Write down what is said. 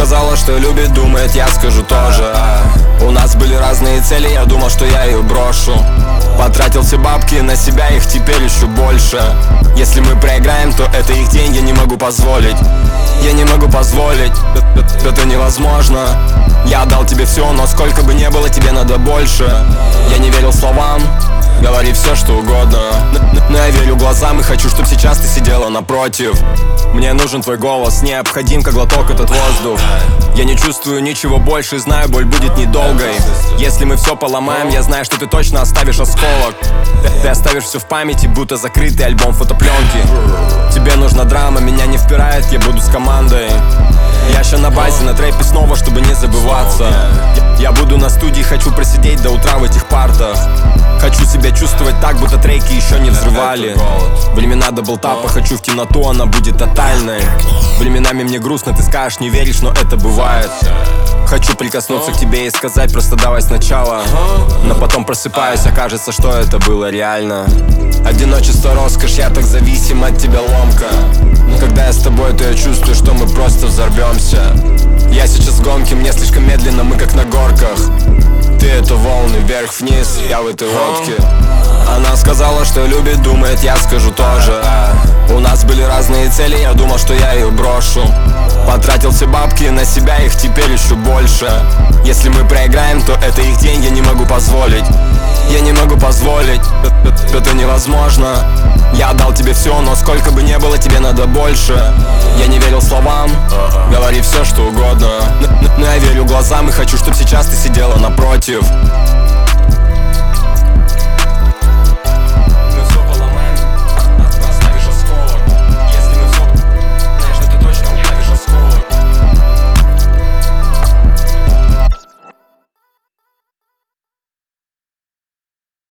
сказала, что любит, думает, я скажу тоже. У нас были разные цели, я думал, что я ее брошу. Потратил все бабки на себя, их теперь еще больше. Если мы проиграем, то это их деньги, не могу позволить. Я не могу позволить, это невозможно. Я отдал тебе все, но сколько бы ни было, тебе надо больше. Я не верил словам, говори все, что угодно. Но я верю глазам и хочу, чтобы сейчас ты сидела напротив. Мне нужен твой голос, необходим как глоток этот воздух. Я не чувствую ничего больше, знаю, боль будет недолгой. Если мы все поломаем, я знаю, что ты точно оставишь осколок. Ты оставишь все в памяти, будто закрытый альбом фотопленки. Тебе нужна драма, меня не впирает, я буду с командой. Я ща на базе, на трэпе снова, чтобы не забываться. Я буду на студии, хочу просидеть до утра в этих партах. Хочу себя чувствовать так, будто треки еще не взрывали. Времена даблтапа, хочу в темноту, она будет тотальной. Временами мне грустно, ты скажешь, не веришь, но это бывает. Хочу прикоснуться к тебе и сказать, просто давай сначала. Но потом просыпаюсь, окажется, что это было реально. Одиночество, роскошь, я так зависим от тебя, ломка. Но когда я с тобой, то я чувствую, что мы просто взорвемся. Я сейчас в гонке, мне слишком медленно, мы как на горках. Ты это волны, вверх-вниз, я в этой лодке. Она сказала, что любит, думает, я скажу тоже. У нас были разные цели, я думал, что я ее брошу. Потратил все бабки на себя, их теперь еще больше. Если мы проиграем, то это их деньги, не могу позволить. Я не могу позволить, это невозможно. Я отдал тебе все, но сколько бы ни было, тебе надо больше. Я не верил словам, говори все, что угодно. Но я верю глазам и хочу, чтобы сейчас ты сидела напротив.